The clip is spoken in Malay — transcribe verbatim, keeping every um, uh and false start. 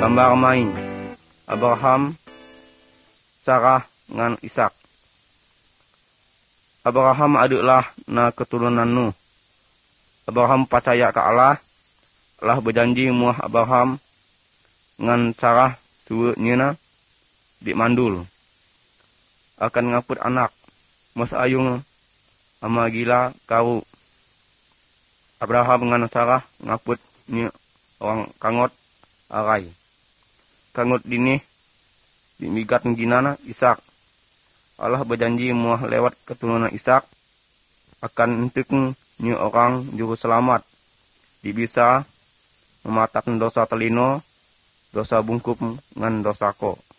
gambar main Abraham, Sarah ngan Ishak. Abraham adalah na keturunan Nuh. Abraham percaya ke Allah. Allah berjanji muah Abraham ngan Sarah suruhnya di mandul akan ngaput anak mas ayung ama gila kau. Abraham ngan Sarah ngaput ni orang kangot arai. Kangot dini dimigat ginana Ishak. Allah berjanji muah lewat keturunan Ishak akan entuk ni orang juru selamat. Di bisa mematakan dosa telino, dosa bungkup ngan dosa ko.